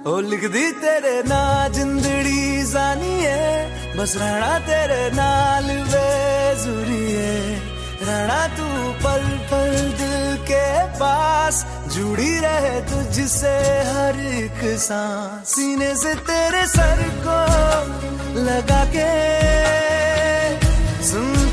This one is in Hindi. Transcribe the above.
ओ लिख दी तेरे ना जिंदड़ी जानिए, बस रहना तेरे नाल बेजुरिए, रहना तू पल पल दिल के पास, जुड़ी रहे तुझसे हर एक सांस, सीने से तेरे सर को लगा के सुन